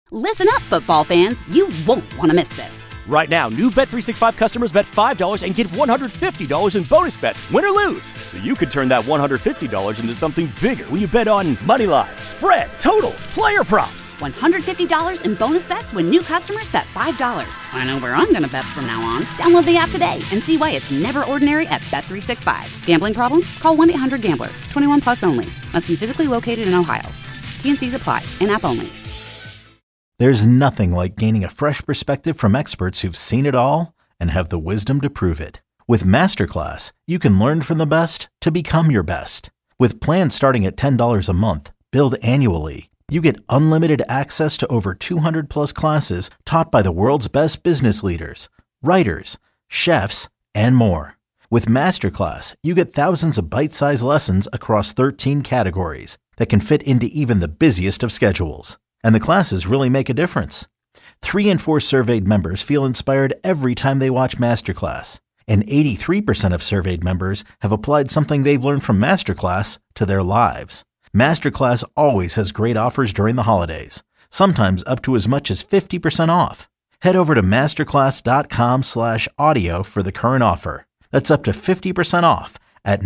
Listen up, football fans. You won't want to miss this. Right now, new Bet365 customers bet $5 and get $150 in bonus bets, win or lose. So you could turn that $150 into something bigger when you bet on money line, spread, totals, player props. $150 in bonus bets when new customers bet $5. I know where I'm going to bet from now on. Download the app today and see why it's never ordinary at Bet365. Gambling problem? Call 1-800-GAMBLER. 21 plus only. Must be physically located in Ohio. T&Cs apply. In-app only. There's nothing like gaining a fresh perspective from experts who've seen it all and have the wisdom to prove it. With Masterclass, you can learn from the best to become your best. With plans starting at $10 a month, billed annually, you get unlimited access to over 200 plus classes taught by the world's best business leaders, writers, chefs, and more. With Masterclass, you get thousands of bite-sized lessons across 13 categories that can fit into even the busiest of schedules. And the classes really make a difference. 3 in 4 surveyed members feel inspired every time they watch Masterclass. And 83% of surveyed members have applied something they've learned from Masterclass to their lives. Masterclass always has great offers during the holidays, sometimes up to as much as 50% off. Head over to masterclass.com/audio for the current offer. That's up to 50% off at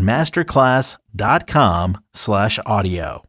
masterclass.com/audio.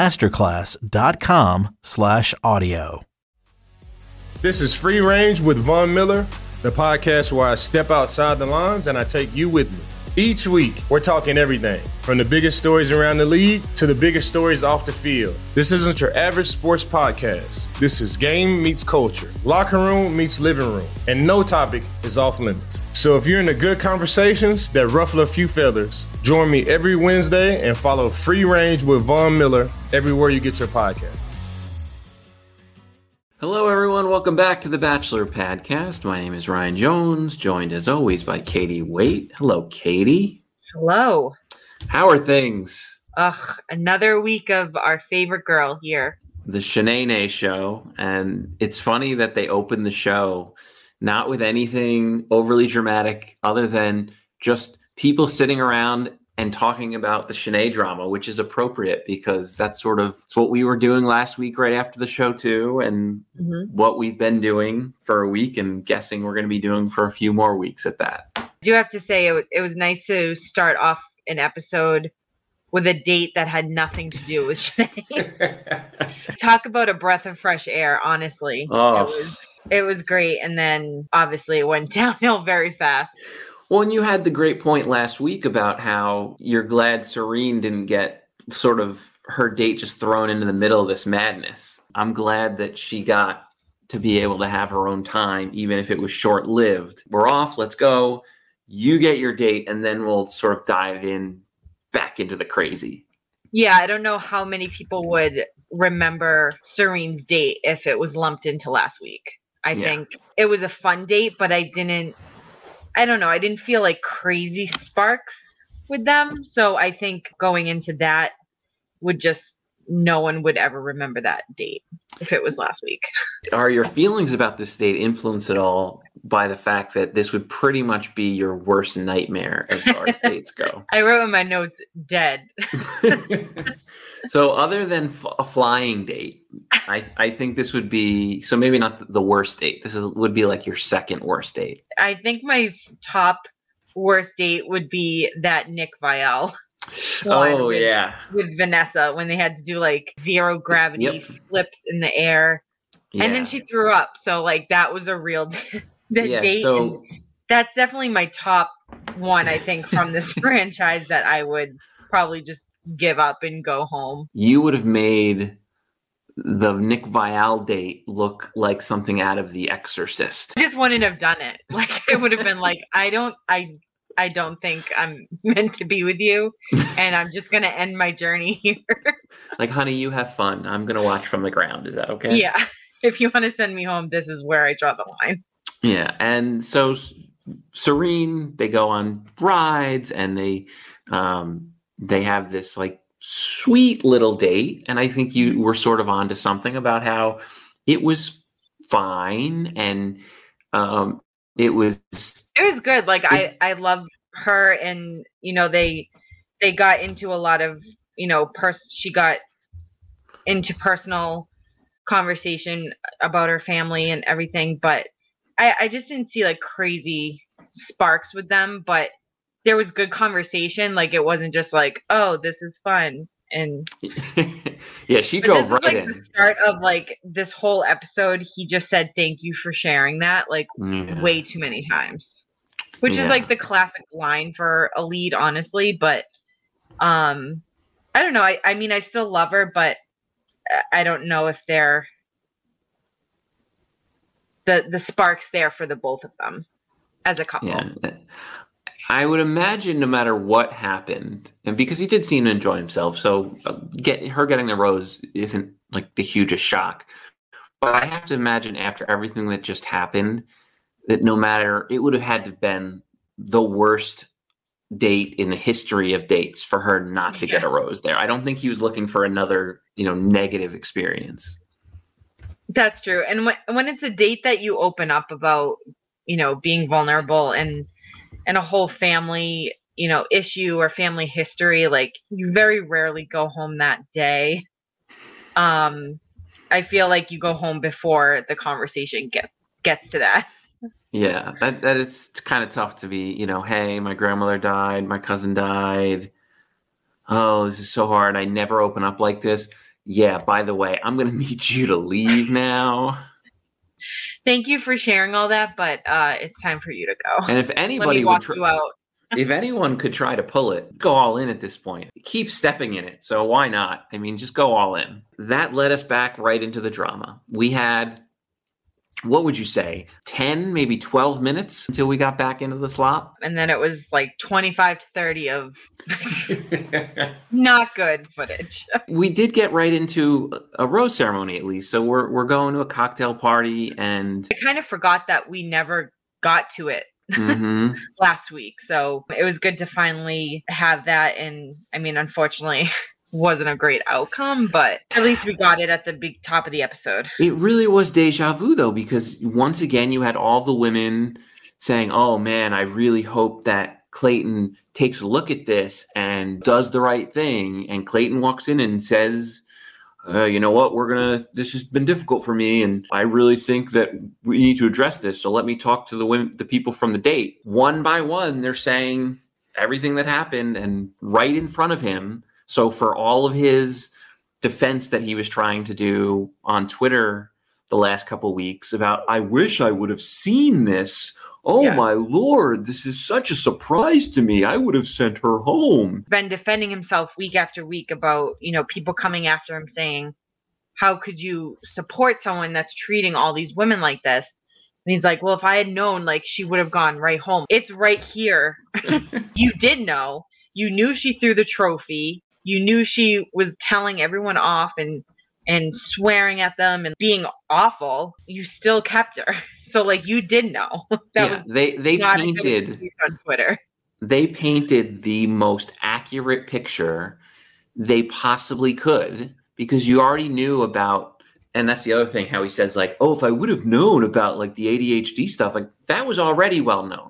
masterclass.com/audio. This is Free Range with Von Miller, the podcast where I step outside the lines and I take you with me. Each week, we're talking everything from the biggest stories around the league to the biggest stories off the field. This isn't your average sports podcast. This is game meets culture, locker room meets living room, and no topic is off limits. So if you're into good conversations that ruffle a few feathers, join me every Wednesday and follow Free Range with Von Miller everywhere you get your podcast. Hello, everyone. Welcome back to the Bachelor Podcast. My name is Ryan Jones, joined as always by Katie Waite. Hello, Katie. Hello. How are things? Another week of our favorite girl here. The Shanae Show. And it's funny that they opened the show not with anything overly dramatic other than just people sitting around and talking about the Shanae drama, which is appropriate because that's sort of what we were doing last week right after the show too, and what we've been doing for a week and guessing we're going to be doing for a few more weeks at that. I do have to say it was nice to start off an episode with a date that had nothing to do with Shanae. Talk about a breath of fresh air, honestly. Oh. It was great, and then obviously it went downhill very fast. Well, and you had the great point last week about how you're glad Serene didn't get sort of her date just thrown into the middle of this madness. I'm glad that she got to be able to have her own time, even if it was short-lived. We're off, let's go. You get your date, and then we'll sort of dive in back into the crazy. Yeah, I don't know how many people would remember Serene's date if it was lumped into last week. I think it was a fun date, but I didn't feel like crazy sparks with them. So I think going into that no one would ever remember that date if it was last week. Are your feelings about this date influenced at all by the fact that this would pretty much be your worst nightmare as far as dates go? I wrote in my notes, dead. So other than a flying date, I think this would be, so maybe not the worst date. Would be like your second worst date. I think my top worst date would be that Nick Viall. With Vanessa, when they had to do like zero gravity flips in the air. Yeah. And then she threw up. So like that was a real date. So that's definitely my top one, I think, from this franchise that I would probably just give up and go home. You would have made the Nick Viall date look like something out of The Exorcist. I just wouldn't have done it. Like it would have been like, I don't think I'm meant to be with you, and I'm just going to end my journey here. Like, honey, you have fun. I'm going to watch from the ground. Is that okay? Yeah. If you want to send me home, this is where I draw the line. Yeah. And so Serene, they go on rides, and they have this like sweet little date. And I think you were sort of onto something about how it was fine. And it was good. Like I love her, and they got into a lot of she got into personal conversation about her family and everything, but I just didn't see like crazy sparks with them, but there was good conversation. Like it wasn't just like, oh, this is fun. And yeah, she drove right like in. The start of like this whole episode, he just said thank you for sharing that like way too many times, which is like the classic line for a lead, honestly. But I don't know. I mean, I still love her, but I don't know if they're the sparks there for the both of them as a couple. Yeah. I would imagine no matter what happened, and because he did seem to enjoy himself, so getting the rose isn't like the hugest shock. But I have to imagine after everything that just happened, that no matter, it would have had to have been the worst date in the history of dates for her not to get a rose there. I don't think he was looking for another, negative experience. That's true. And when it's a date that you open up about, being vulnerable and a whole family, issue or family history, like you very rarely go home that day. I feel like you go home before the conversation gets to that. Yeah, that is kind of tough to be, hey, my grandmother died, my cousin died. Oh, this is so hard. I never open up like this. Yeah, by the way, I'm going to need you to leave now. Thank you for sharing all that, but it's time for you to go. And if anybody if anyone could try to pull it, go all in at this point. Keep stepping in it. So why not? I mean, just go all in. That led us back right into the drama. We had, what would you say, 10, maybe 12 minutes until we got back into the slop? And then it was like 25 to 30 of not good footage. We did get right into a rose ceremony, at least. So we're going to a cocktail party, and I kind of forgot that we never got to it last week. So it was good to finally have that. And I mean, unfortunately, wasn't a great outcome, but at least we got it at the big top of the episode. It really was deja vu, though, because once again, you had all the women saying, oh man, I really hope that Clayton takes a look at this and does the right thing. And Clayton walks in and says, you know what, this has been difficult for me, and I really think that we need to address this. So let me talk to the people from the date. One by one, they're saying everything that happened and right in front of him. So for all of his defense that he was trying to do on Twitter the last couple of weeks about, I wish I would have seen this. Oh, my Lord, this is such a surprise to me. I would have sent her home. Been defending himself week after week about, people coming after him saying, how could you support someone that's treating all these women like this? And he's like, well, if I had known, like, she would have gone right home. It's right here. You did know. You knew she threw the trophy. You knew she was telling everyone off and swearing at them and being awful. You still kept her. So, like, you did know. They painted on Twitter. They painted the most accurate picture they possibly could, because you already knew about, and that's the other thing, how he says, like, oh, if I would have known about, like, the ADHD stuff, like, that was already well known.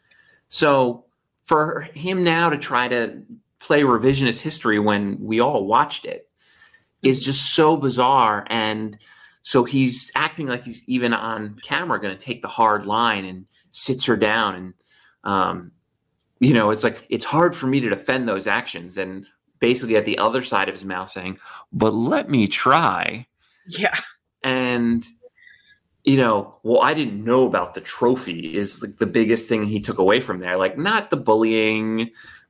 So for him now to try to play revisionist history when we all watched it is just so bizarre. And so he's acting like he's even on camera going to take the hard line and sits her down. And, it's like, it's hard for me to defend those actions. And basically at the other side of his mouth saying, but let me try. Yeah. And, well, I didn't know about the trophy is like the biggest thing he took away from there. Like, not the bullying.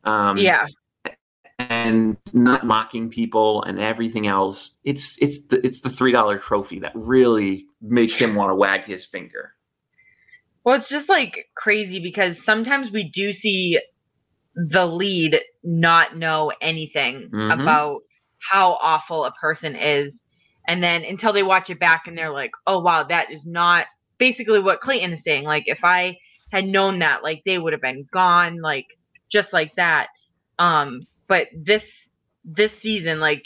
And not mocking people and everything else. It's the $3 trophy that really makes him want to wag his finger. Well, it's just like crazy because sometimes we do see the lead not know anything about how awful a person is. And then until they watch it back and they're like, oh, wow, that is not basically what Clayton is saying. Like, if I had known that, like, they would have been gone, like, just like that. But this season, like,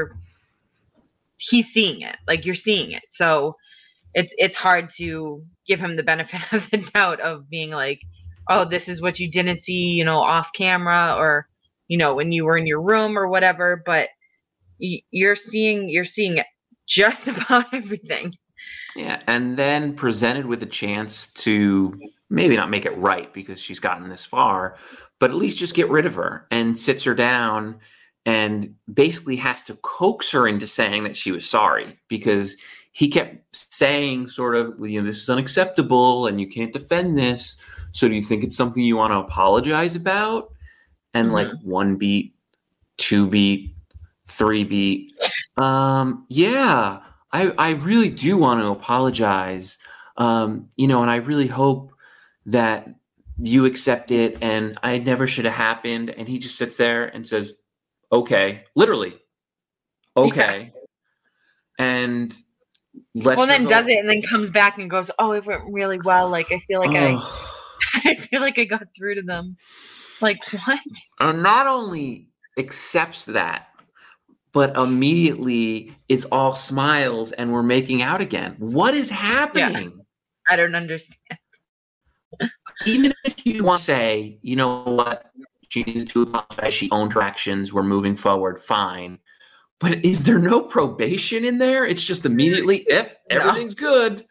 he's seeing it, like, you're seeing it. So it's hard to give him the benefit of the doubt of being like, oh, this is what you didn't see, off camera or, when you were in your room or whatever. But you're seeing just about everything. Yeah, and then presented with a chance to maybe not make it right because she's gotten this far, but at least just get rid of her, and sits her down and basically has to coax her into saying that she was sorry, because he kept saying sort of, this is unacceptable and you can't defend this. So do you think it's something you want to apologize about? And like 1 beat, 2 beat, 3 beat. Yeah, I really do want to apologize. And I really hope that you accept it, and I never should have happened. And he just sits there and says, okay, literally, okay. Yeah. And then does it, and then comes back and goes, oh, it went really well. Like, I feel like I feel like I got through to them. Like, what? And not only accepts that, but immediately it's all smiles and we're making out again. What is happening? Yeah. I don't understand. Even if you want to say, you know what, she needed to apologize, she owned her actions, we're moving forward, fine. But is there no probation in there? It's just immediately, everything's good.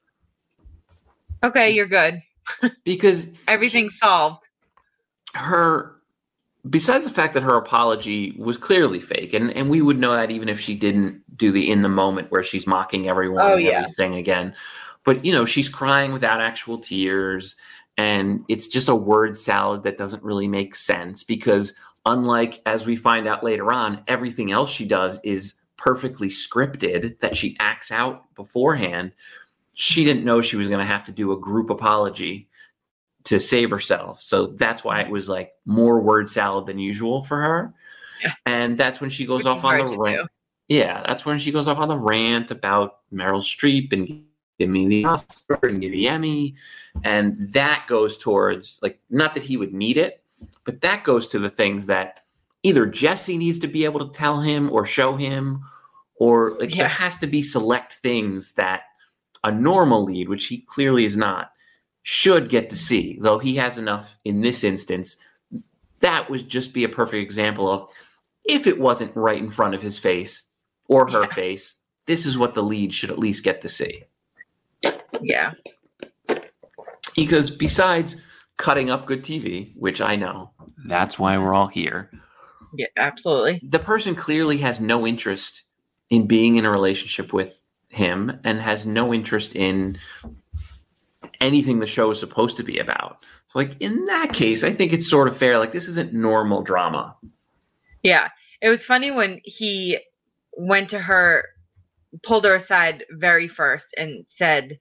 Okay, you're good. Because everything's solved. Besides the fact that her apology was clearly fake, and we would know that even if she didn't do the in the moment where she's mocking everyone and everything again. But, she's crying without actual tears, and it's just a word salad that doesn't really make sense, because unlike, as we find out later on, everything else she does is perfectly scripted, that she acts out beforehand. She didn't know she was going to have to do a group apology to save herself. So that's why it was like more word salad than usual for her. Yeah. And that's when she goes off on the rant. Yeah, that's when she goes off on the rant about Meryl Streep and give me the Oscar and give me the Emmy. And that goes towards, like, not that he would need it, but that goes to the things that either Jesse needs to be able to tell him or show him, or there has to be select things that a normal lead, which he clearly is not, should get to see, though he has enough in this instance. That would just be a perfect example of, if it wasn't right in front of his face or her face, this is what the lead should at least get to see. Yeah. Because besides cutting up good TV, which I know, that's why we're all here. Yeah, absolutely. The person clearly has no interest in being in a relationship with him and has no interest in anything the show is supposed to be about. So, like, in that case, I think it's sort of fair. Like, this isn't normal drama. Yeah. It was funny when he went to her, pulled her aside very first and said,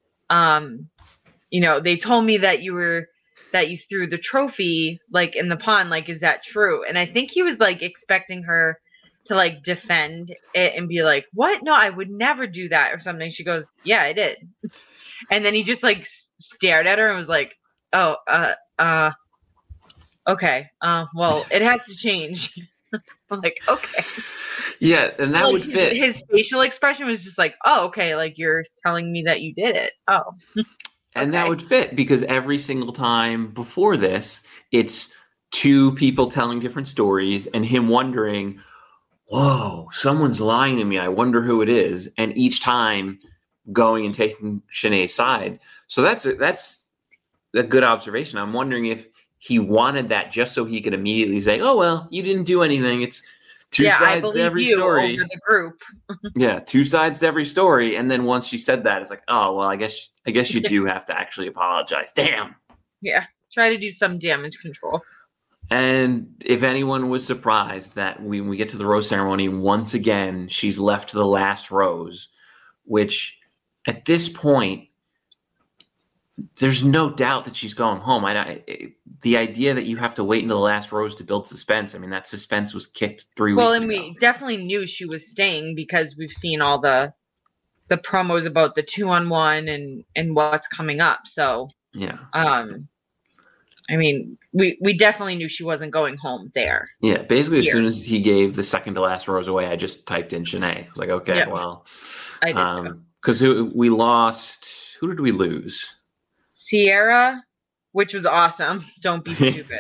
they told me that you threw the trophy, like, in the pond. Like, is that true? And I think he was, like, expecting her to, like, defend it and be like, what? No, I would never do that or something. She goes, yeah, I did. And then he just, like, stared at her and was like, oh, okay. Well, it has to change. I'm like, okay. Yeah, and that would fit. His facial expression was just like, oh, okay, like, you're telling me that you did it. Oh. And that would fit, because every single time before this, it's two people telling different stories and him wondering, whoa, someone's lying to me. I wonder who it is. And each time going and taking Shanae's side. So that's a good observation. I'm wondering if he wanted that just so he could immediately say, oh, well, you didn't do anything. It's two sides to every story. Over the group. Yeah, two sides to every story. And then once she said that, it's like, oh, well, I guess you do have to actually apologize. Damn. Yeah, try to do some damage control. And if anyone was surprised that when we get to the rose ceremony, once again, she's left to the last rose, which at this point, there's no doubt that she's going home. The idea that you have to wait until the last rose to build suspense, I mean, that suspense was kicked 3 weeks ago. Well, and we definitely knew she was staying because we've seen all the promos about the 2-on-1 and what's coming up. So, yeah. I mean, we definitely knew she wasn't going home there. Yeah, basically as soon as he gave the second to last rose away, I just typed in Shanae. I was like, okay, well. I did because we lost, who did we lose? Sierra, which was awesome. Don't be stupid.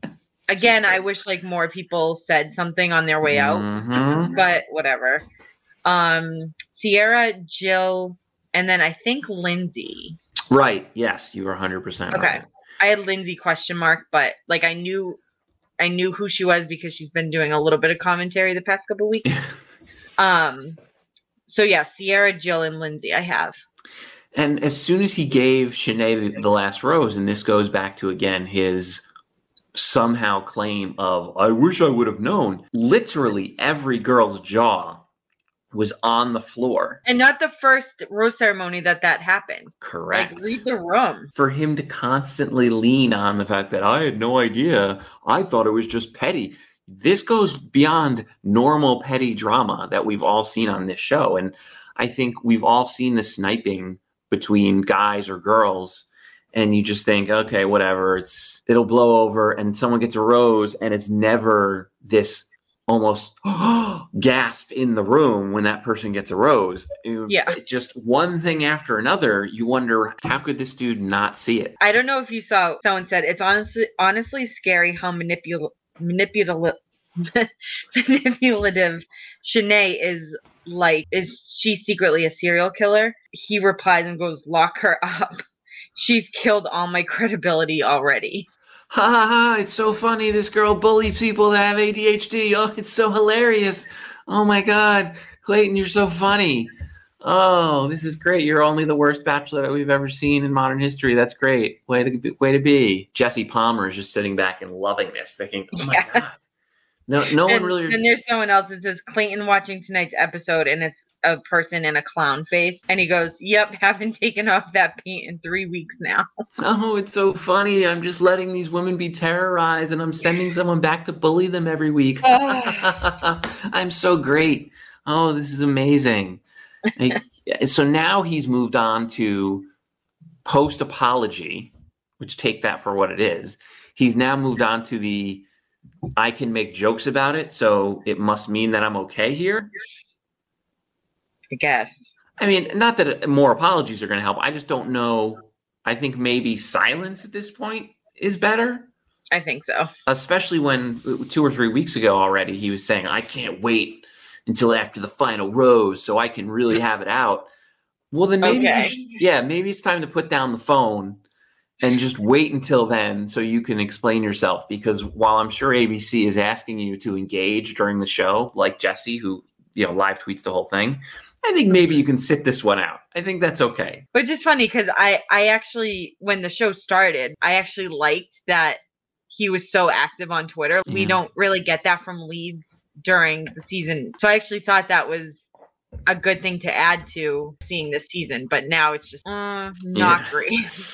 Again, I wish like more people said something on their way out, but whatever. Sierra, Jill, and then I think Lindsay. Right. Yes, you were 100% Okay. right. I had Lindsay question mark, but like I knew who she was because she's been doing a little bit of commentary the past couple weeks. So yeah, Sierra, Jill, and Lindsay I have. And as soon as he gave Shanae the last rose, and this goes back to, again, his somehow claim of, I wish I would have known, literally every girl's jaw was on the floor. And not the first rose ceremony that happened. Correct. Like, read the room. For him to constantly lean on the fact that I had no idea, I thought it was just petty. This goes beyond normal petty drama that we've all seen on this show. And I think we've all seen the sniping between guys or girls, and you just think, okay, whatever, it'll blow over, and someone gets a rose, and it's never this almost gasp in the room when that person gets a rose. Yeah. Just one thing after another, you wonder, how could this dude not see it? I don't know if you saw, someone said, it's honestly scary how manipulative Shanae is. Like, is she secretly a serial killer? He replies and goes, lock her up. She's killed all my credibility already. Ha ha ha, it's so funny. This girl bullies people that have ADHD. Oh, it's so hilarious. Oh my God. Clayton, you're so funny. Oh, this is great. You're only the worst bachelor that we've ever seen in modern history. That's great. Way to be. Jesse Palmer is just sitting back and loving this, thinking, oh my God. No one really. And there's someone else that says, Clayton watching tonight's episode, and it's a person in a clown face. And he goes, yep, haven't taken off that paint in 3 weeks now. Oh, it's so funny. I'm just letting these women be terrorized, and I'm sending someone back to bully them every week. I'm so great. Oh, this is amazing. So now he's moved on to post-apology, which take that for what it is. He's now moved on to the I can make jokes about it, so it must mean that I'm okay here. I guess. I mean, not that more apologies are going to help. I just don't know. I think maybe silence at this point is better. I think so. Especially when 2 or 3 weeks ago already, he was saying, I can't wait until after the final rose so I can really have it out. Well, then maybe, maybe it's time to put down the phone and just wait until then so you can explain yourself. Because while I'm sure ABC is asking you to engage during the show, like Jesse, who live tweets the whole thing, I think maybe you can sit this one out. I think that's okay. Which is funny because I actually, when the show started, I actually liked that he was so active on Twitter. Yeah. We don't really get that from leads during the season. So I actually thought that was a good thing to add to seeing this season, but now it's just not great.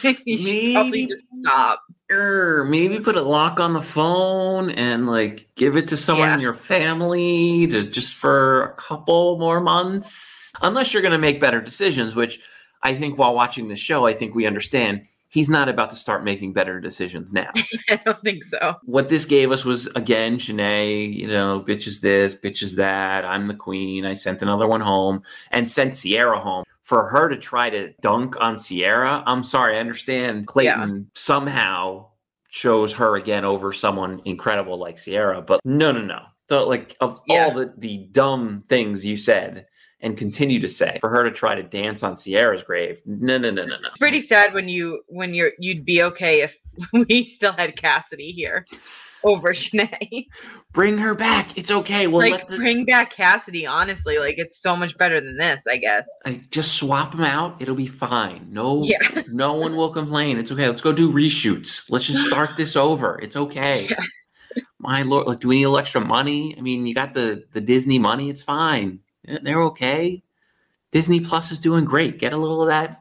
You probably just stop. Maybe put a lock on the phone and like give it to someone in your family to just for a couple more months, unless you're going to make better decisions, which I think while watching the show, I think we understand he's not about to start making better decisions now. I don't think so. What this gave us was, again, Shanae, bitch is this, bitch is that. I'm the queen. I sent another one home and sent Sierra home. For her to try to dunk on Sierra, I'm sorry. I understand Clayton somehow chose her again over someone incredible like Sierra, but no. So, all the dumb things you said and continue to say, for her to try to dance on Sierra's grave. No. It's pretty sad when you'd be okay if we still had Cassidy here over Shanae. Bring her back. It's okay. We'll bring back Cassidy, honestly. It's so much better than this, I guess. Just swap them out. It'll be fine. No one will complain. It's okay. Let's go do reshoots. Let's just start this over. It's okay. Yeah. My Lord, do we need a little extra money? I mean, you got the Disney money. It's fine. They're okay. Disney Plus is doing great. Get a little of that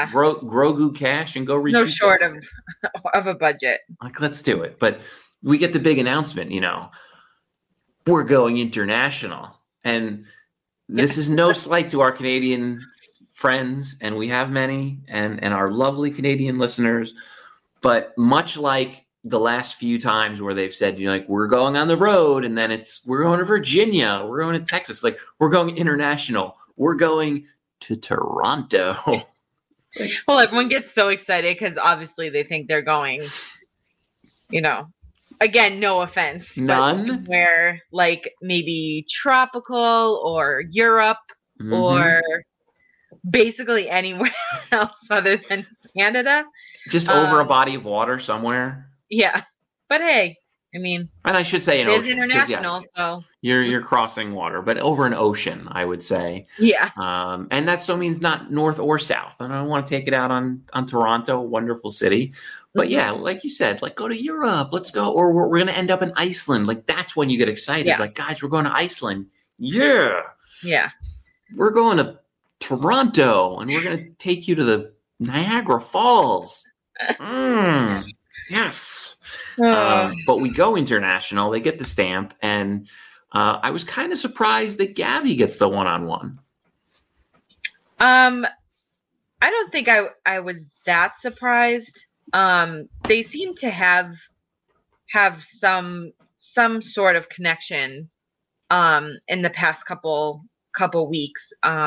Grogu cash and go reshoot. No short of a budget. Let's do it. But we get the big announcement, we're going international. And this is no slight to our Canadian friends, and we have many, and our lovely Canadian listeners. But much like the last few times where they've said, we're going on the road, and then we're going to Virginia, we're going to Texas, we're going international, we're going to Toronto. Well, everyone gets so excited because obviously they think they're going, again, no offense. None. Where maybe tropical or Europe. or basically anywhere else other than Canada. Just over a body of water somewhere. Yeah. But hey, I mean, and I should say an it's ocean. international, Yes, so you're crossing water, but over an ocean, I would say. Yeah. And that still means not north or south. And I don't want to take it out on Toronto, wonderful city. But yeah, like you said, like go to Europe, let's go. Or we're going to end up in Iceland. Like that's when you get excited. Yeah. Like, guys, we're going to Iceland. Yeah. Yeah. We're going to Toronto and we're going to take you to the Niagara Falls. Yes. But we go international. They get the stamp. And I was kind of surprised that Gabby gets the one-on-one. I don't think I was that surprised. They seem to have some sort of connection in the past couple weeks.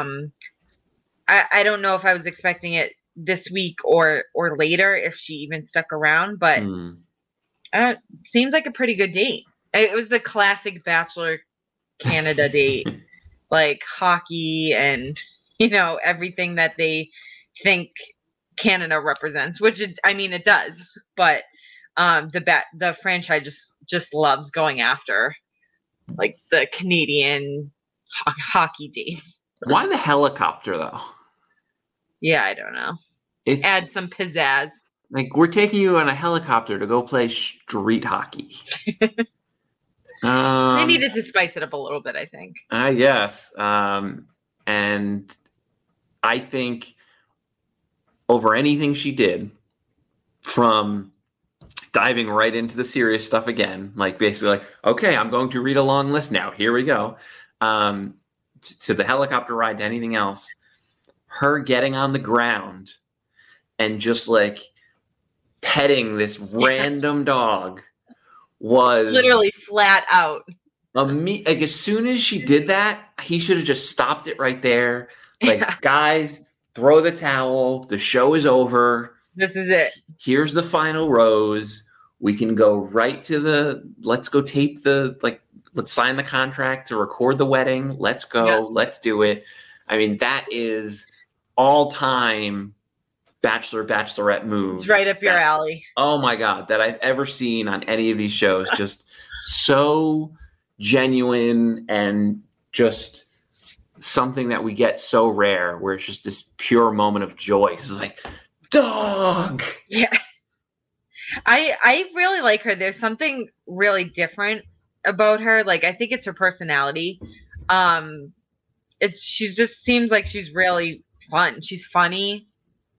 I don't know if I was expecting it this week or later, if she even stuck around, but seems like a pretty good date. It was the classic Bachelor Canada date, like hockey and everything that they think Canada represents, which it does, but the franchise just loves going after like the Canadian hockey dates. Why the helicopter though? Yeah, I don't know. Add some pizzazz. Like we're taking you on a helicopter to go play street hockey. They needed to spice it up a little bit, I think. I guess. And I think over anything she did, from diving right into the serious stuff again, like basically like, okay, I'm going to read a long list now. Here we go. To the helicopter ride, to anything else, her getting on the ground and just like petting this random dog was literally flat out. Like as soon as she did that, he should have just stopped it right there. Like, guys, throw the towel. The show is over. This is it. Here's the final rose. We can go right to let's go tape let's sign the contract to record the wedding. Let's go. Yeah. Let's do it. I mean, that is all-time Bachelorette move. It's right up your alley. Oh my God, that I've ever seen on any of these shows. Just so genuine and just something that we get so rare, where it's just this pure moment of joy. It's like, dog. Yeah. I really like her. There's something really different about her. Like, I think it's her personality. She just seems like she's really fun. She's funny.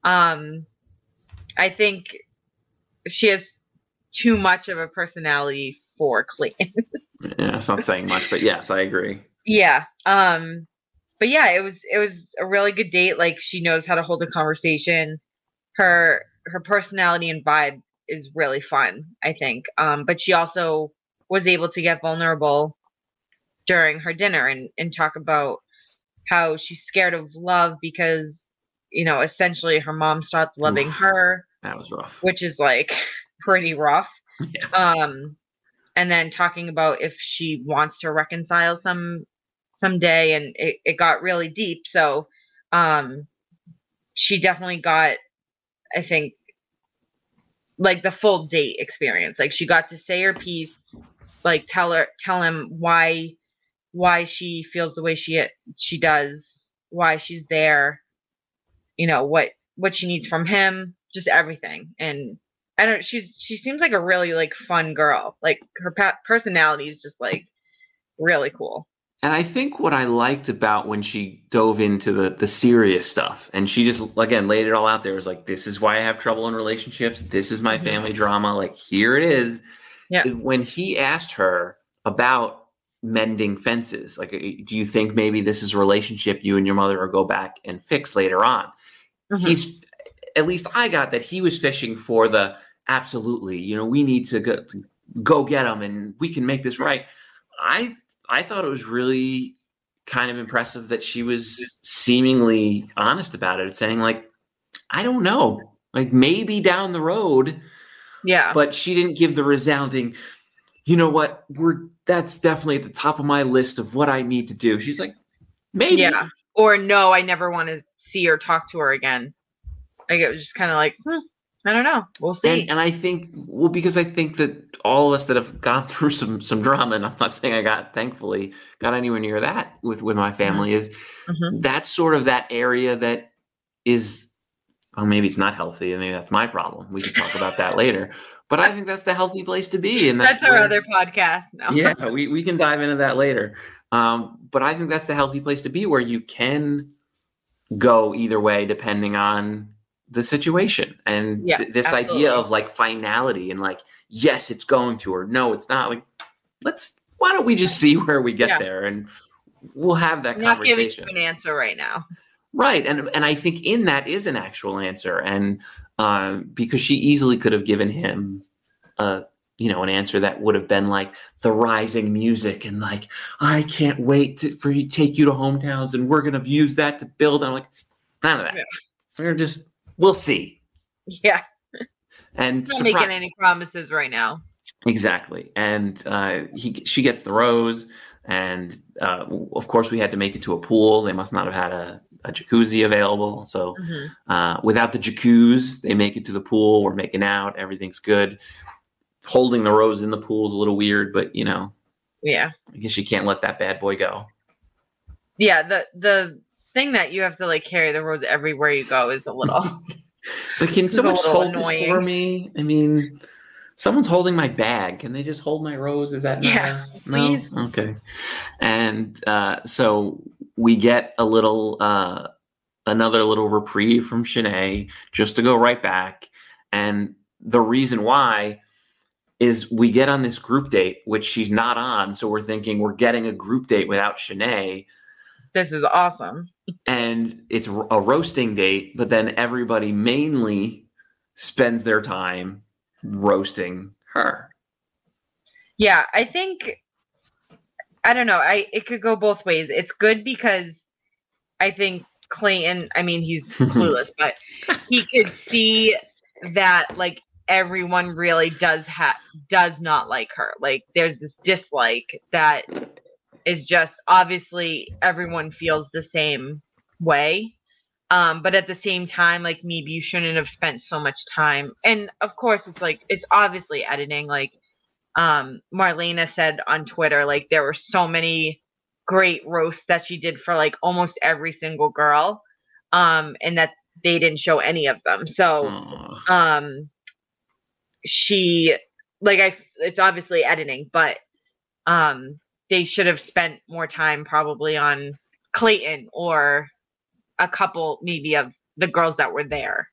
I think she has too much of a personality for Clayton. Yeah, it's not saying much, but yes, I agree. Yeah. But yeah, it was a really good date. Like, she knows how to hold a conversation. Her personality and vibe is really fun, I think. But she also was able to get vulnerable during her dinner and talk about how she's scared of love because, essentially her mom stopped loving her. That was rough. Which is like pretty rough. Yeah. And then talking about if she wants to reconcile someday, and it got really deep. So she definitely got, I think, like the full date experience. Like, she got to say her piece, like tell him why she feels the way she does, why she's there, what she needs from him, just everything. And I don't, she seems like a really like fun girl. Like, her personality is just like really cool. And I think what I liked about when she dove into the serious stuff, and she just, again, laid it all out there, was like, this is why I have trouble in relationships. This is my family drama. Like, here it is. Yeah. When he asked her about mending fences, like, do you think maybe this is a relationship you and your mother will go back and fix later on? He's, at least I got that he was fishing for the absolutely, we need to go get him and we can make this right. I thought it was really kind of impressive that she was seemingly honest about it, saying like, I don't know, like maybe down the road. Yeah. But she didn't give the resounding, you know what, that's definitely at the top of my list of what I need to do. She's like, maybe. Yeah. or no, I never want to see or talk to her again. Like it was just kind of like, I don't know. We'll see. And I think, because I think that all of us that have gone through some drama, and I'm not saying thankfully got anywhere near that with my family, is that's sort of that area that is, well, maybe it's not healthy, and maybe that's my problem. We can talk about that later. But I think that's the healthy place to be. And that's our other podcast now. Yeah, we can dive into that later. But I think that's the healthy place to be, where you can go either way depending on the situation. And this absolutely. Idea of like finality and like, yes, it's going to, or no, it's not. Like, why don't we just see where we get there, and we'll have that conversation. Not giving you an answer right now. Right. And I think in that is an actual answer. And because she easily could have given him an answer that would have been like the rising music and like, I can't wait for you to take you to hometowns and we're going to use that to build. And I'm like, none of that. Yeah. We'll see. Yeah. And not making any promises right now. Exactly. And she gets the rose. And of course we had to make it to a pool. They must not have had a jacuzzi available. So without the jacuzzi, they make it to the pool. We're making out. Everything's good. Holding the rose in the pool is a little weird, but yeah, I guess you can't let that bad boy go. Yeah. The thing that you have to like carry the rose everywhere you go is a little, it's like, can someone hold this for me? I mean, someone's holding my bag. Can they just hold my rose? Is that please? No? Okay. And so we get a little, another little reprieve from Shanae just to go right back. And the reason why is we get on this group date, which she's not on. So we're thinking we're getting a group date without Shanae. This is awesome. And it's a roasting date, but then everybody mainly spends their time roasting her. Yeah, I think, I don't know. It could go both ways. It's good because I think Clayton, I mean, he's clueless, but he could see that like everyone really does not like her. Like there's this dislike that is just obviously everyone feels the same way. But at the same time, like maybe you shouldn't have spent so much time. And of course it's like, it's obviously editing. Like Marlena said on Twitter, like there were so many great roasts that she did for like almost every single girl. And that they didn't show any of them. So it's obviously editing, but they should have spent more time probably on Clayton or a couple maybe of the girls that were there.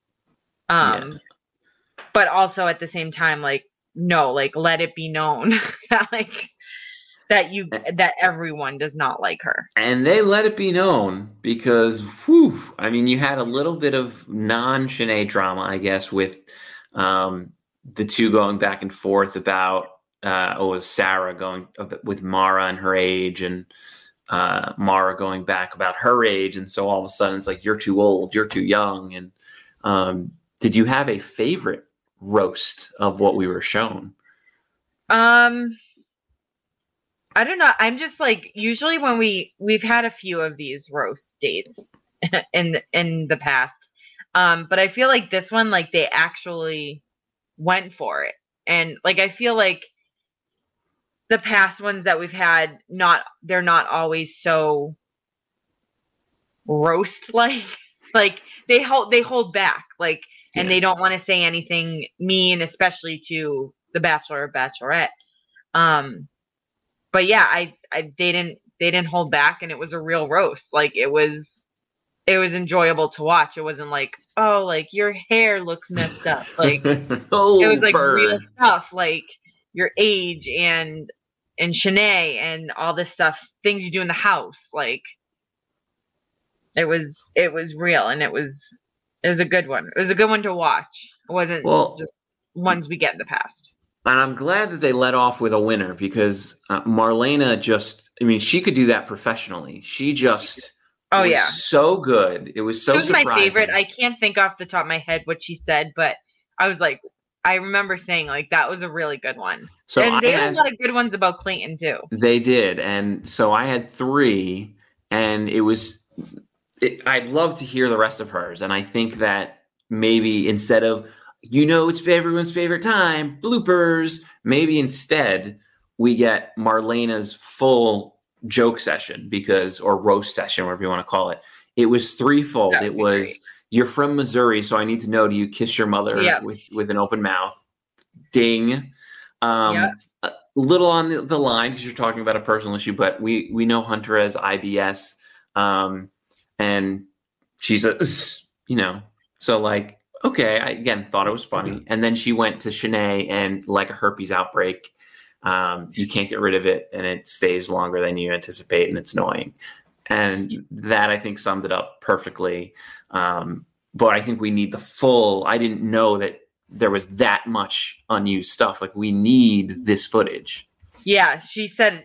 But also at the same time, like, no, like let it be known that like that everyone does not like her. And they let it be known because I mean, you had a little bit of non-Shanae drama, I guess, with the two going back and forth about it was Sarah going with Mara and her age, and Mara going back about her age, and so all of a sudden it's like, you're too old, you're too young. And did you have a favorite roast of what we were shown? I don't know. I'm just like, usually when we've had a few of these roast dates in the past, but I feel like this one, like they actually went for it, and like I feel like the past ones that we've had, they're not always so roast like they hold back, like, and they don't want to say anything mean, especially to the Bachelor or Bachelorette. But yeah, they didn't hold back, and it was a real roast. Like it was enjoyable to watch. It wasn't like, oh, like your hair looks messed up. Like it was like real stuff, like your age and Shanae and all this stuff, things you do in the house. Like it was real, and it was a good one. It was a good one to watch. It wasn't just ones we get in the past. And I'm glad that they let off with a winner, because Marlena she could do that professionally. She just so good. It was so surprising. She was my favorite. I can't think off the top of my head what she said, but I was like, I remember saying like that was a really good one. So and they had a lot of good ones about Clayton too. They did. And so I had 3, and it was I'd love to hear the rest of hers. And I think that maybe instead of, it's everyone's favorite time, bloopers, maybe instead we get Marlena's full joke session or roast session, whatever you want to call it. It was threefold. It was, great. You're from Missouri, so I need to know, do you kiss your mother with an open mouth? Ding. A little on the line because you're talking about a personal issue, but we know Hunter as IBS. And she's so like, okay, I again thought it was funny. And then she went to Shanae and like a herpes outbreak, you can't get rid of it and it stays longer than you anticipate and it's annoying. And that I think summed it up perfectly. But I think we need the full, I didn't know that there was that much unused stuff. Like we need this footage. Yeah. She said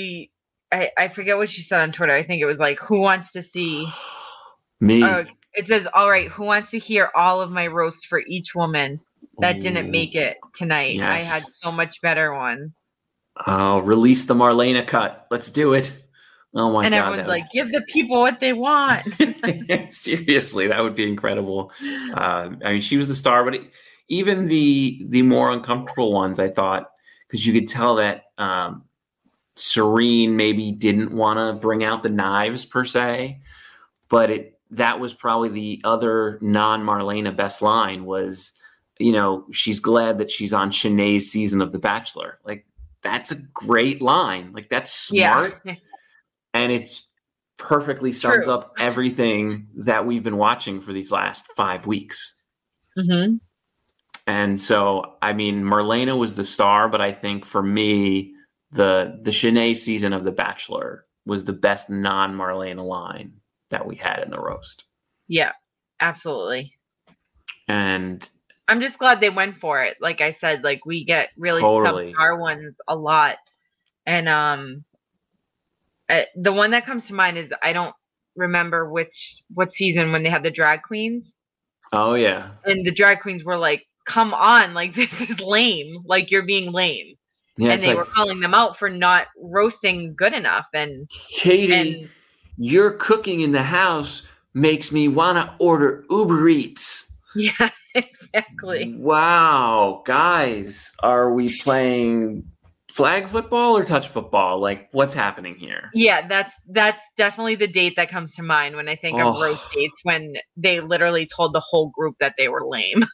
I forget what she said on Twitter. I think it was like, who wants to see me? It says, all right, who wants to hear all of my roast for each woman that didn't make it tonight? Yes. I had so much better one. Oh, release the Marlena cut. Let's do it. Oh my God. And everyone's like, give the people what they want. Seriously, that would be incredible. I mean, she was the star, but even the more uncomfortable ones, I thought, because you could tell that Serene maybe didn't want to bring out the knives per se, but that was probably the other non-Marlena best line was, she's glad that she's on Shanae's season of The Bachelor. Like, that's a great line. Like, that's smart. Yeah. And it's perfectly sums up everything that we've been watching for these last 5 weeks. Mm-hmm. And so, I mean, Marlena was the star, but I think for me, the Shanae season of The Bachelor was the best non-Marlena line that we had in the roast. Yeah, absolutely. And I'm just glad they went for it. Like I said, like we get really subpar ones a lot. And the one that comes to mind is I don't remember what season when they had the drag queens. Oh yeah. And the drag queens were like, come on, like this is lame. Like you're being lame. Yeah, and they were calling them out for not roasting good enough. And Katie, your cooking in the house makes me want to order Uber Eats. Yeah, exactly. Wow, guys, are we playing flag football or touch football? Like, what's happening here? Yeah, that's definitely the date that comes to mind when I think of roast dates, when they literally told the whole group that they were lame.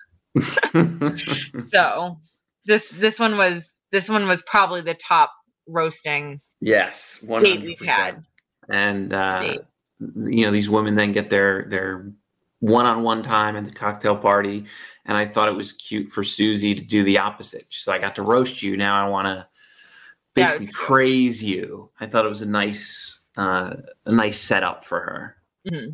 So this one was probably the top roasting. Yes, 100%. Date we've had. And these women then get their one-on-one time at the cocktail party, and I thought it was cute for Susie to do the opposite. She's like, I got to roast you, now I want to basically praise you. I thought it was a nice setup for her. Mm-hmm.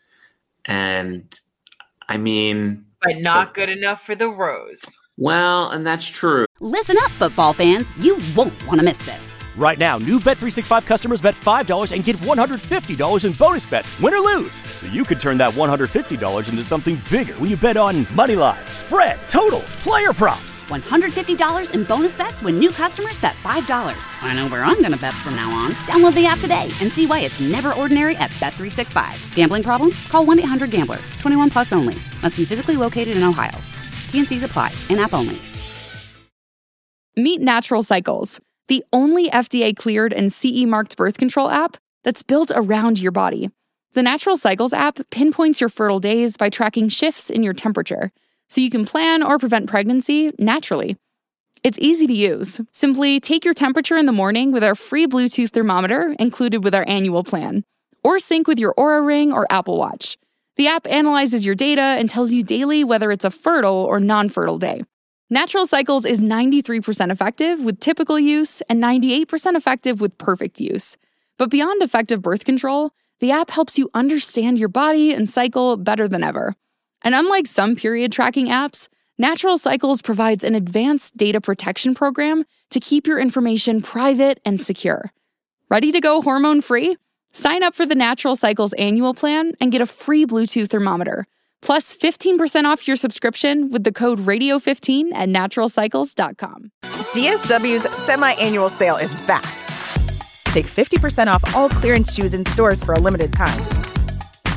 And I mean, but not good enough for the rose. Well, and that's true. Listen up, football fans. You won't want to miss this. Right now, new Bet365 customers bet $5 and get $150 in bonus bets, win or lose. So you could turn that $150 into something bigger when you bet on moneyline, spread, totals, player props. $150 in bonus bets when new customers bet $5. I know where I'm going to bet from now on. Download the app today and see why it's never ordinary at Bet365. Gambling problem? Call 1-800-GAMBLER. 21 plus only. Must be physically located in Ohio. T&Cs apply. In-app only. Meet Natural Cycles, the only FDA-cleared and CE-marked birth control app that's built around your body. The Natural Cycles app pinpoints your fertile days by tracking shifts in your temperature, so you can plan or prevent pregnancy naturally. It's easy to use. Simply take your temperature in the morning with our free Bluetooth thermometer included with our annual plan, or sync with your Oura Ring or Apple Watch. The app analyzes your data and tells you daily whether it's a fertile or non-fertile day. Natural Cycles is 93% effective with typical use and 98% effective with perfect use. But beyond effective birth control, the app helps you understand your body and cycle better than ever. And unlike some period tracking apps, Natural Cycles provides an advanced data protection program to keep your information private and secure. Ready to go hormone-free? Sign up for the Natural Cycles annual plan and get a free Bluetooth thermometer. Plus 15% off your subscription with the code radio15 at naturalcycles.com. DSW's semi-annual sale is back. Take 50% off all clearance shoes in stores for a limited time.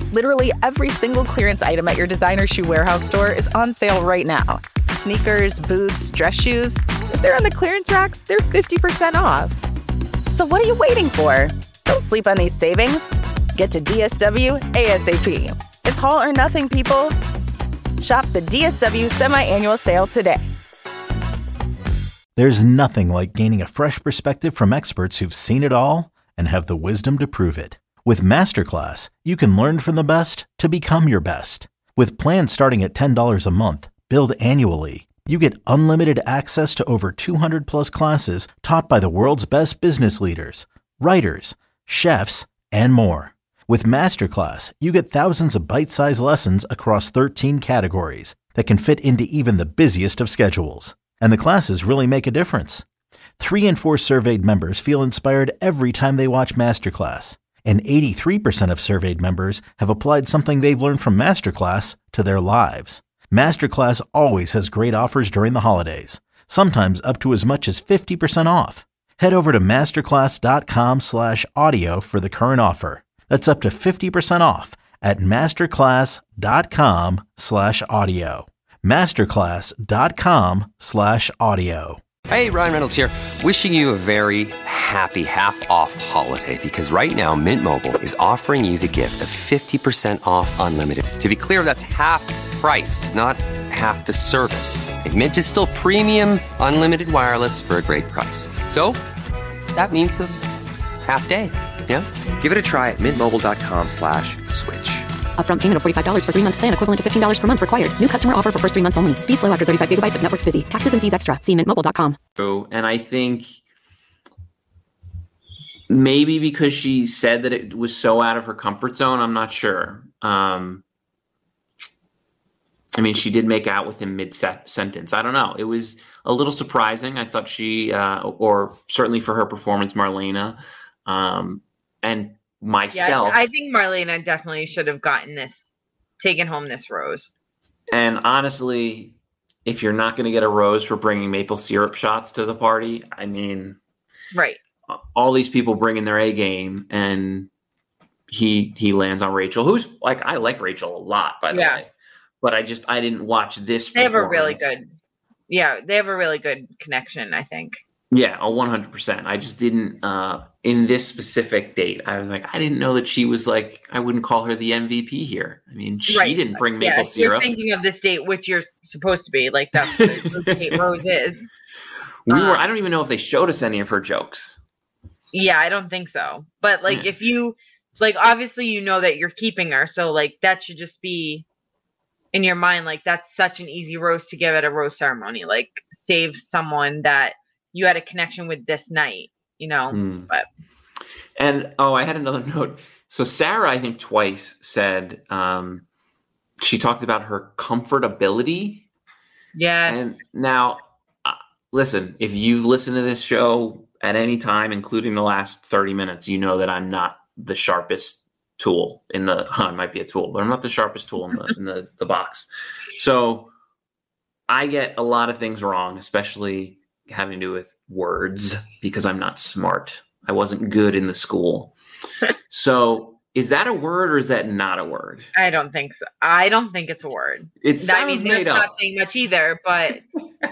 Literally every single clearance item at your designer shoe warehouse store is on sale right now. Sneakers, boots, dress shoes. If they're on the clearance racks, they're 50% off. So what are you waiting for? Don't sleep on these savings. Get to DSW ASAP. It's all or nothing, people. Shop the DSW semi-annual sale today. There's nothing like gaining a fresh perspective from experts who've seen it all and have the wisdom to prove it. With Masterclass, you can learn from the best to become your best. With plans starting at $10 a month, billed annually, you get unlimited access to over 200 plus classes taught by the world's best business leaders, writers, chefs, and more. With Masterclass, you get thousands of bite-sized lessons across 13 categories that can fit into even the busiest of schedules. And the classes really make a difference. 3 in 4 surveyed members feel inspired every time they watch Masterclass. And 83% of surveyed members have applied something they've learned from Masterclass to their lives. Masterclass always has great offers during the holidays, sometimes up to as much as 50% off. Head over to masterclass.com/audio for the current offer. That's up to 50% off at masterclass.com/audio. masterclass.com/audio. Hey, Ryan Reynolds here. Wishing you a very happy half-off holiday, because right now Mint Mobile is offering you the gift of 50% off unlimited. To be clear, that's half price, not half the service. And Mint is still premium unlimited wireless for a great price. So that means a half day. Yeah? Give it a try at mintmobile.com/switch. Upfront payment of $45 for 3-month plan, equivalent to $15 per month required. New customer offer for first 3 months only. Speed slow after 35 gigabytes if network's busy. Taxes and fees extra. See mintmobile.com. And I think maybe because she said that it was so out of her comfort zone, I'm not sure. I mean, she did make out with him mid-sentence. I don't know. It was a little surprising. I thought she, or certainly for her performance, Marlena, and myself. Yeah, I think Marlena definitely should have taken home this rose. And honestly, if you're not going to get a rose for bringing maple syrup shots to the party, I mean, right. All these people bring in their A game, and he lands on Rachel, who's like, I like Rachel a lot, by the way. But I didn't watch this. They have a really good connection, I think. Yeah, 100%. I just didn't, in this specific date, I was like, I didn't know that she was like, I wouldn't call her the MVP here. I mean, she didn't bring maple syrup. You're thinking of this date, which you're supposed to be. Like, that's what the date Rose is. I don't even know if they showed us any of her jokes. Yeah, I don't think so. But, like, if you, like, obviously you know that you're keeping her. So, like, that should just be in your mind. Like, that's such an easy rose to give at a rose ceremony. Like, save someone that you had a connection with this night, you know. But I had another note. So Sarah, I think twice said she talked about her comfortability. Yeah. And now, listen, if you've listened to this show at any time, including the last 30 minutes, you know that I'm not the sharpest tool in the. It might be a tool, but I'm not the sharpest tool in the box. So I get a lot of things wrong, especially having to do with words, because I'm not smart. I wasn't good in the school. So is that a word or is that not a word? I don't think so. I don't think it's a word. It sounds made up. Not saying much either, but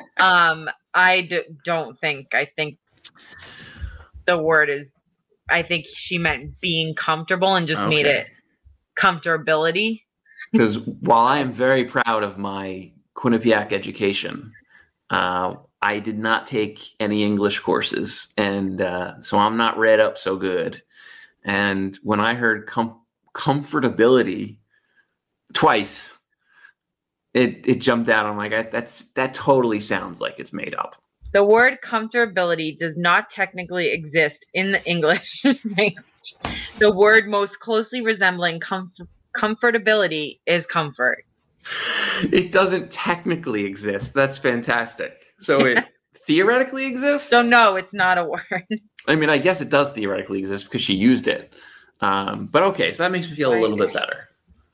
don't think. I think the word is, I think she meant being comfortable and just made it comfortability. Because while I am very proud of my Quinnipiac education, I did not take any English courses, and so I'm not read up so good. And when I heard comfortability twice, it jumped out. I'm like, that totally sounds like it's made up. The word comfortability does not technically exist in the English language. The word most closely resembling comfortability is comfort. It doesn't technically exist. That's fantastic. So it theoretically exists? So no, it's not a word. I mean, I guess it does theoretically exist because she used it. But okay, so that makes me feel a little bit better.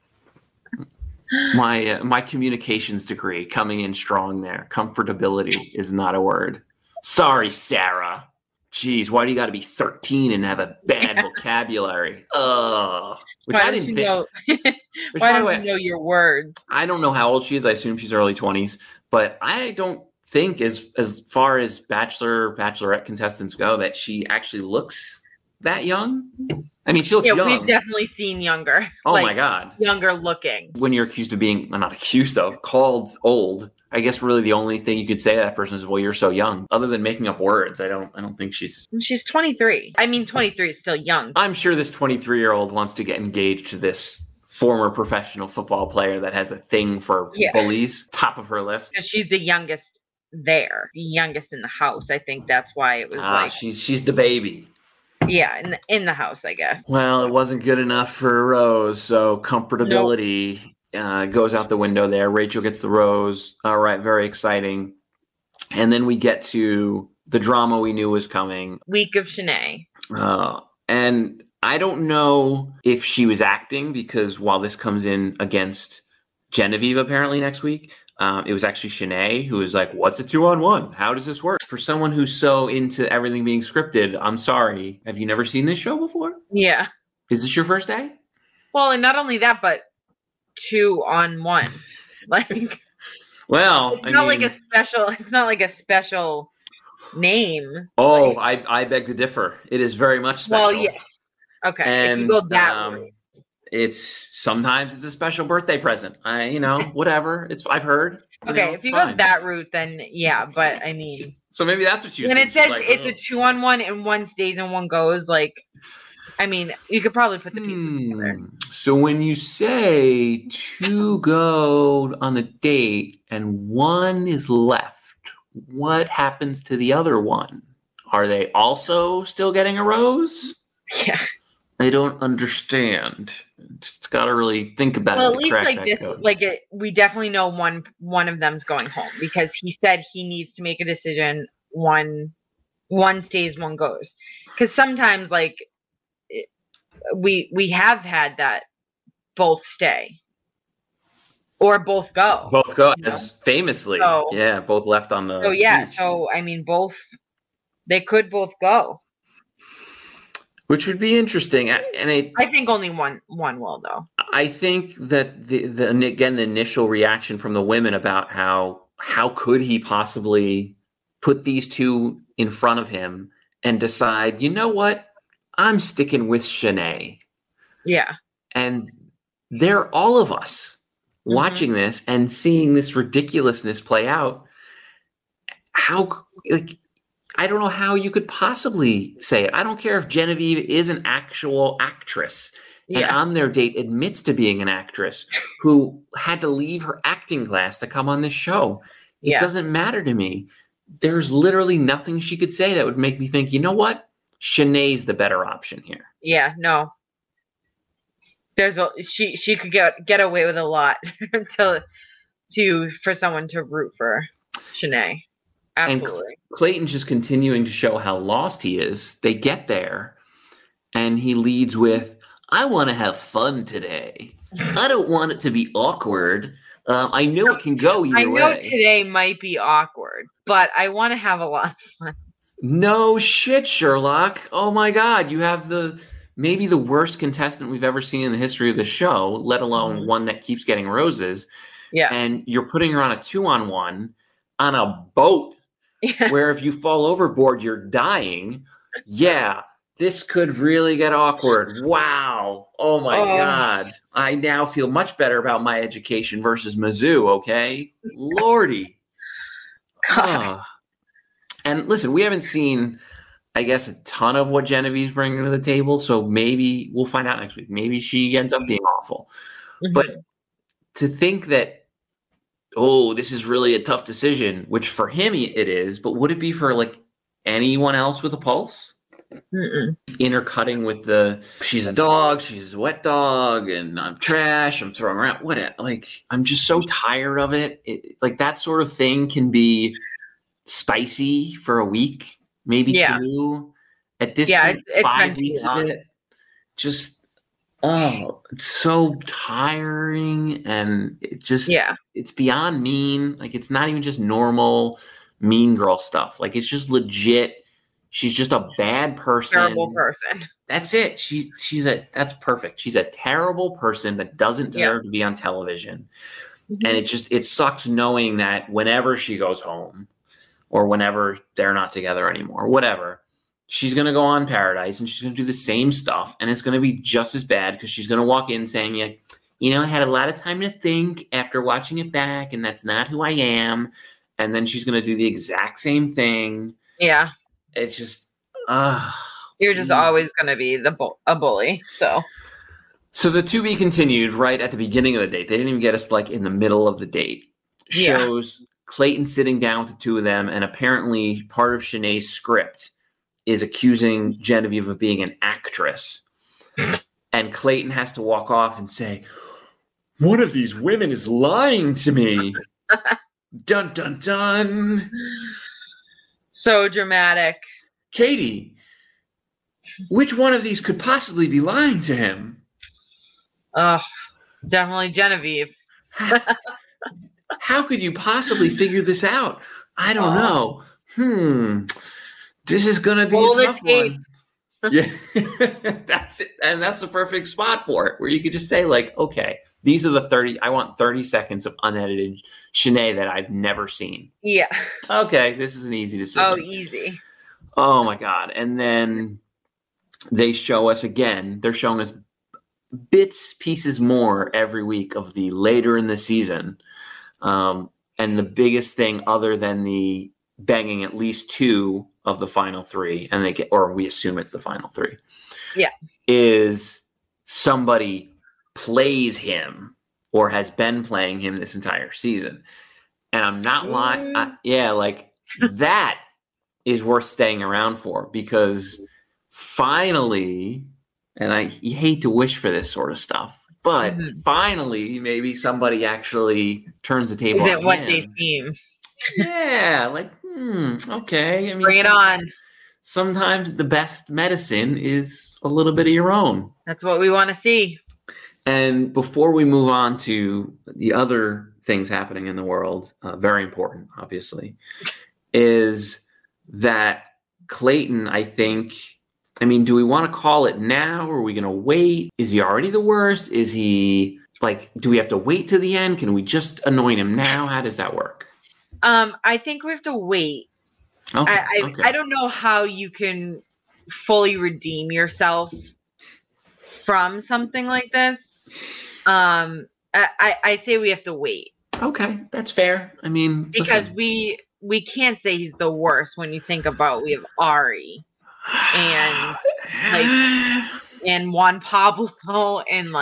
My communications degree coming in strong there. Comfortability is not a word. Sorry, Sarah. Jeez, why do you got to be 13 and have a bad vocabulary? Ugh. which I didn't think. Why don't you know your words? I don't know how old she is. I assume she's early 20s, but I don't think as far as bachelorette contestants go that she actually looks that young. I mean, she looks young. We've definitely seen younger. Oh my God. Younger looking. When you're accused of being, well, not accused though, called old, I guess really the only thing you could say to that person is, well, you're so young. Other than making up words, I don't think she's 23. I mean, 23 is still young. I'm sure this 23-year-old wants to get engaged to this former professional football player that has a thing for bullies, top of her list. She's the youngest there, the youngest in the house. I think that's why it was she's the baby. Yeah, in the house, I guess. Well, it wasn't good enough for Rose, so comfortability goes out the window there. Rachel gets the rose. All right, very exciting. And then we get to the drama we knew was coming. Week of Shanae. And I don't know if she was acting, because while this comes in against Genevieve apparently next week, it was actually Shanae who was like, what's a 2-on-1? How does this work? For someone who's so into everything being scripted, I'm sorry. Have you never seen this show before? Yeah. Is this your first day? Well, and not only that, but 2-on-1. Like, well, it's not like a special name. Oh, like, I beg to differ. It is very much special. Well, yeah. Okay. And if you go that way. Sometimes it's a special birthday present. Whatever. I've heard. Okay, if you go that route, then yeah. But I mean, so maybe that's what you. When it says it's a 2-on-1 and one stays and one goes, like, I mean, you could probably put the pieces together. So when you say 2 go on the date and 1 is left, what happens to the other one? Are they also still getting a rose? Yeah. I don't understand. It's got to really think about it. Well, at least like this, we definitely know one of them's going home, because he said he needs to make a decision. One stays, one goes. Because sometimes, we have had that both stay or both go. Both go, famously. So, both left on the. So beach. So I mean, they could both go. Which would be interesting, and I think only one will, though. I think that the initial reaction from the women about how could he possibly put these two in front of him and decide, you know what, I'm sticking with Shanae. Yeah, and they're all of us watching this and seeing this ridiculousness play out. I don't know how you could possibly say it. I don't care if Genevieve is an actual actress and on their date admits to being an actress who had to leave her acting class to come on this show. It doesn't matter to me. There's literally nothing she could say that would make me think, you know what? Shanae's the better option here. Yeah, no. She could get away with a lot for someone to root for Shanae. Absolutely. And Clayton's just continuing to show how lost he is. They get there, and he leads with, I want to have fun today. I don't want it to be awkward. I know it can go either way. I know today might be awkward, but I want to have a lot of fun. No shit, Sherlock. Oh, my God. You have maybe the worst contestant we've ever seen in the history of the show, let alone one that keeps getting roses. Yeah. And you're putting her on a 2-on-1 on a boat. Where if you fall overboard, you're dying. Yeah, this could really get awkward. Wow. Oh, my God. I now feel much better about my education versus Mizzou, okay? Lordy. And listen, we haven't seen, I guess, a ton of what Genevieve's bringing to the table, so maybe we'll find out next week. Maybe she ends up being awful. Mm-hmm. But to think that, this is really a tough decision, which for him it is, but would it be for anyone else with a pulse? Intercutting with she's a dog, she's a wet dog, and I'm trash, I'm throwing around. I'm just so tired of it. That sort of thing can be spicy for a week, maybe 2. At this point, 5 weeks of it. Just it's so tiring, and it just it's beyond mean. It's not even just normal mean girl stuff. It's just legit She's just a bad person. Terrible person. That's it. That's perfect. She's a terrible person that doesn't deserve to be on television. Mm-hmm. And it sucks knowing that whenever she goes home or whenever they're not together anymore, whatever, she's going to go on Paradise and she's going to do the same stuff. And it's going to be just as bad because she's going to walk in saying, I had a lot of time to think after watching it back and that's not who I am. And then she's going to do the exact same thing. Yeah. It's just, you're just always going to be a bully. So the to be continued right at the beginning of the date. They didn't even get us like in the middle of the date. Shows Clayton sitting down with the two of them, and apparently part of Shanae's script is accusing Genevieve of being an actress. And Clayton has to walk off and say, "One of these women is lying to me." Dun dun dun. So dramatic. Katie, which one of these could possibly be lying to him? Definitely Genevieve. How could you possibly figure this out? I don't know. This is going to be a tough one. Yeah, that's it. And that's the perfect spot for it, where you could just say, like, okay, these are the 30, I want 30 seconds of unedited Shanae that I've never seen. Yeah. Okay, this is an easy decision. Oh, easy. Oh, my God. And then they show us again, they're showing us pieces more every week of the later in the season. And the biggest thing, other than the banging at least two of the final three, and we assume it's the final three. Yeah. Is somebody plays him or has been playing him this entire season. And I'm not lying. That is worth staying around for, because finally, and you hate to wish for this sort of stuff, but finally, maybe somebody actually turns the table. Is it what they seem? Yeah, okay. I mean, bring it on. Sometimes the best medicine is a little bit of your own. That's what we want to see. And before we move on to the other things happening in the world, very important, obviously, is that Clayton, do we want to call it now, or are we going to wait? Is he already the worst? Is he do we have to wait to the end? Can we just anoint him now? How does that work? I think we have to wait. Okay, I don't know how you can fully redeem yourself from something like this. I say we have to wait. Okay, that's fair. Because we can't say he's the worst when you think about, we have Ari and and Juan Pablo and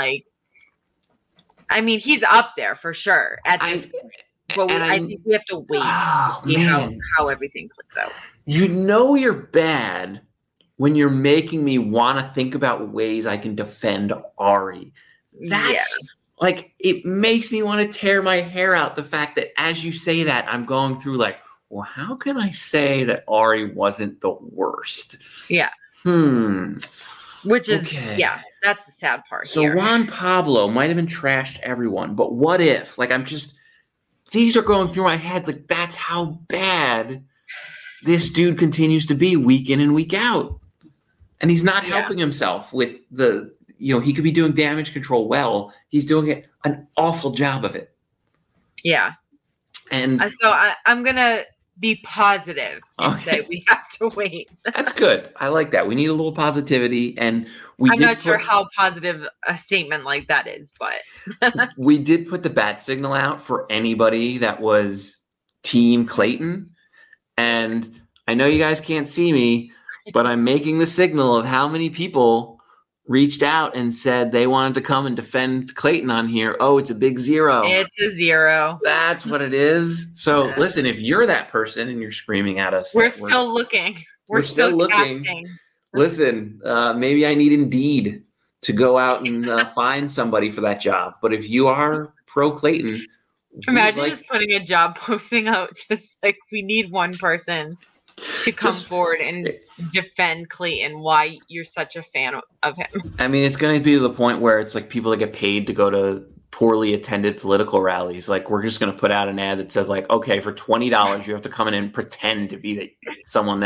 he's up there for sure but I think we have to wait to see how everything clicks out. You're bad when you're making me want to think about ways I can defend Ari. That's it makes me want to tear my hair out, the fact that as you say that, I'm going through well, how can I say that Ari wasn't the worst? Yeah. Which is, that's the sad part. So here. Juan Pablo might have been trashed everyone, but what if, these are going through my head, that's how bad this dude continues to be week in and week out. And he's not helping himself with he could be doing damage control well. He's doing an awful job of it. Yeah. And so I'm going to be positive and say we have to wait. That's good. I like that. We need a little positivity. And I'm not sure how positive a statement like that is, but we did put the bat signal out for anybody that was Team Clayton. And I know you guys can't see me, but I'm making the signal of how many people reached out and said they wanted to come and defend Clayton on here. Oh, it's a big 0. It's a 0. That's what it is. So listen, if you're that person and you're screaming at us, we're still looking. We're still looking. Casting. Listen, maybe I need Indeed to go out and find somebody for that job. But if you are pro Clayton, imagine just putting a job posting out, just we need one person to come forward and defend Clayton, why you're such a fan of him. It's going to be to the point where it's people that get paid to go to poorly attended political rallies. We're just going to put out an ad that says okay, for $20 you have to come in and pretend to be someone that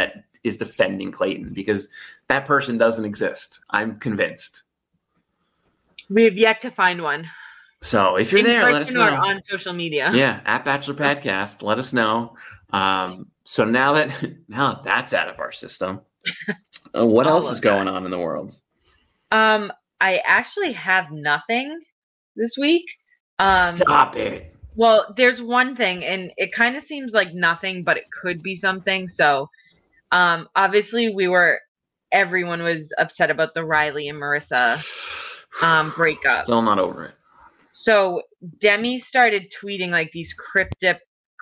is defending Clayton, because that person doesn't exist. I'm convinced. We have yet to find one. So if you're there, let us know. Or on social media. Yeah, at Bachelor Podcast, let us know. So now that's out of our system, what else is going on in the world? I actually have nothing this week. Stop it. Well, there's one thing, and it kind of seems like nothing, but it could be something. So, obviously, everyone was upset about the Riley and Marissa breakup. Still not over it. So Demi started tweeting like these cryptic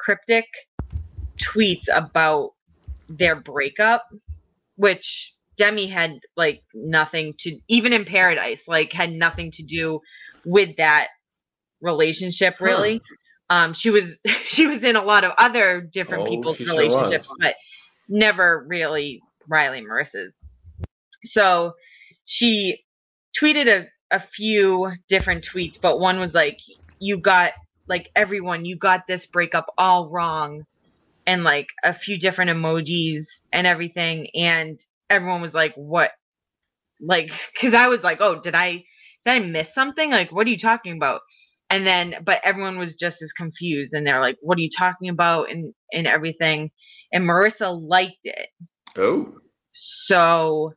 tweets about their breakup, which Demi had like nothing to, even in Paradise, like had nothing to do with that relationship really. She was in a lot of other different people's relationships, but never really Riley and Marissa's. So she tweeted a few different tweets, but one was like, you got this breakup all wrong, and like a few different emojis and everything, and everyone was like, what? Like, because I was like, oh, did I miss something? Like, what are you talking about? And then, but everyone was just as confused, and they're like, what are you talking about? And everything. And Marissa liked it. Oh. So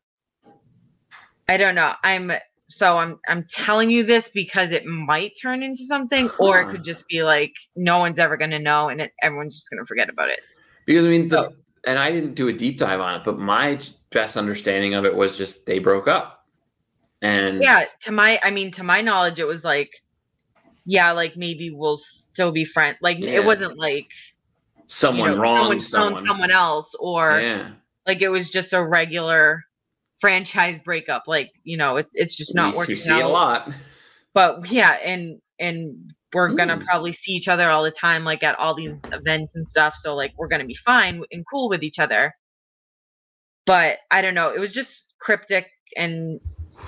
I don't know. I'm telling you this because it might turn into something, or it could just be like no one's ever going to know, and everyone's just going to forget about it. Because I mean, and I didn't do a deep dive on it, but my best understanding of it was just they broke up. And yeah, to my knowledge, it was like, yeah, like maybe we'll still be friends. Like it wasn't like someone wronged someone else, or like it was just a regular franchise breakup. Like, it's just not working out. We see a lot. But yeah, and we're gonna probably see each other all the time, like at all these events and stuff. So like we're gonna be fine and cool with each other. But I don't know. It was just cryptic, and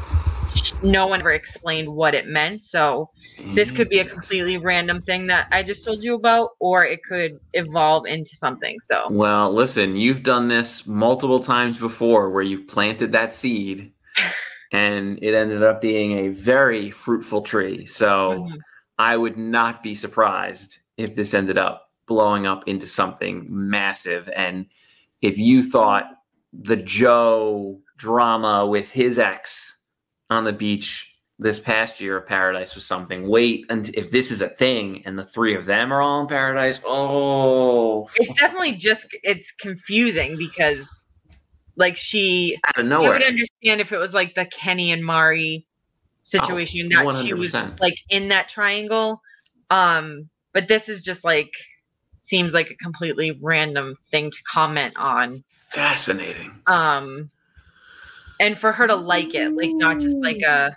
no one ever explained what it meant. So this could be a completely random thing that I just told you about, or it could evolve into something. So, well, listen, you've done this multiple times before where you've planted that seed and it ended up being a very fruitful tree. So I would not be surprised if this ended up blowing up into something massive. And if you thought the Joe drama with his ex on the beach this past year of Paradise was something, wait until if this is a thing and the three of them are all in Paradise. Oh, it's definitely it's confusing because like out of nowhere. I would understand if it was like the Kenny and Mari situation, that 100%. She was like in that triangle. But this is just like, seems like a completely random thing to comment on. Fascinating. And for her to like it, like not just like a,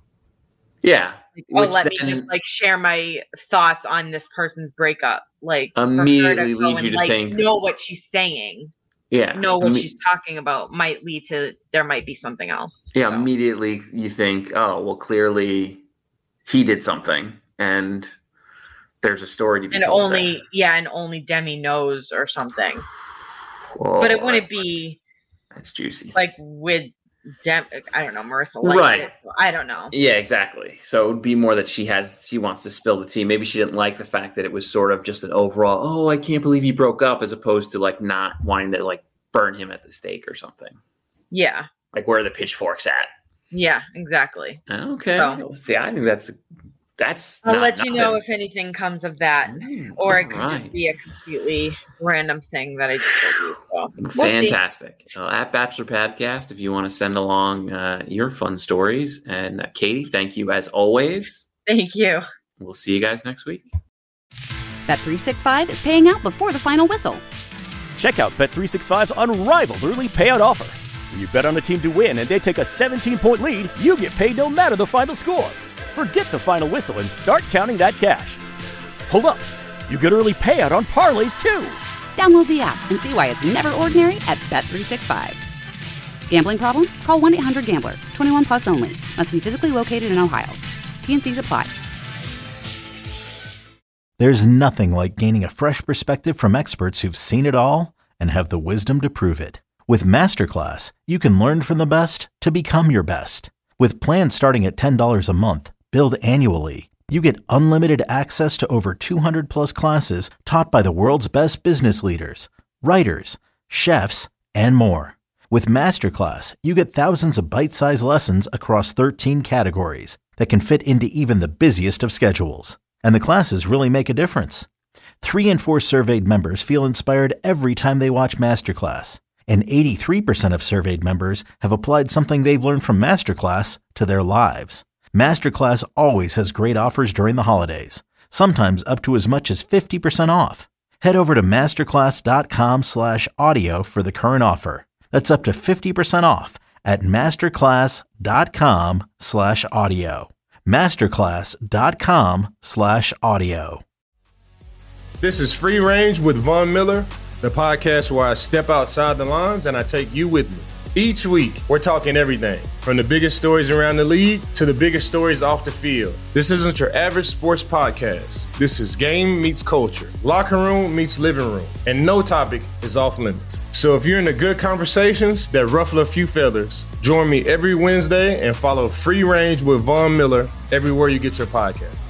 let me just like share my thoughts on this person's breakup. Like immediately leads you to think, know what she's saying. Yeah. Know what she's talking about might lead to there might be something else. Yeah. So. Immediately you think, oh, well, clearly he did something, and there's a story to be told. And only Demi knows or something. Whoa, but it wouldn't be. That's juicy. Like with. I don't know, Marissa liked it. So I don't know. Yeah, exactly. So it would be more that she wants to spill the tea. Maybe she didn't like the fact that it was sort of just an overall, oh, I can't believe he broke up, as opposed to like not wanting to like burn him at the stake or something. Yeah. Like where are the pitchforks at? Yeah, exactly. Okay. So, see, I think that's I'll let you know if anything comes of that, or it could just be a completely random thing that I just told you. So, fantastic. At Bachelor Podcast, if you want to send along your fun stories. And Katie, thank you as always. Thank you. We'll see you guys next week. Bet365 is paying out before the final whistle. Check out Bet365's unrivaled early payout offer. When you bet on a team to win and they take a 17-point lead, you get paid no matter the final score. Forget the final whistle and start counting that cash. Hold up. You get early payout on parlays, too. Download the app and see why it's never ordinary at Bet365. Gambling problem? Call 1-800-GAMBLER. 21 plus only. Must be physically located in Ohio. T&Cs apply. There's nothing like gaining a fresh perspective from experts who've seen it all and have the wisdom to prove it. With Masterclass, you can learn from the best to become your best. With plans starting at $10 a month, billed annually, you get unlimited access to over 200 plus classes taught by the world's best business leaders, writers, chefs, and more. With Masterclass, you get thousands of bite-sized lessons across 13 categories that can fit into even the busiest of schedules. And the classes really make a difference. 3 in 4 surveyed members feel inspired every time they watch Masterclass. And 83% of surveyed members have applied something they've learned from Masterclass to their lives. Masterclass always has great offers during the holidays, sometimes up to as much as 50% off. Head over to masterclass.com/audio for the current offer. That's up to 50% off at masterclass.com/audio. masterclass.com/audio. This is Free Range with Von Miller, the podcast where I step outside the lines and I take you with me. Each week, we're talking everything from the biggest stories around the league to the biggest stories off the field. This isn't your average sports podcast. This is game meets culture, locker room meets living room, and no topic is off limits. So if you're into good conversations that ruffle a few feathers, join me every Wednesday and follow Free Range with Von Miller everywhere you get your podcast.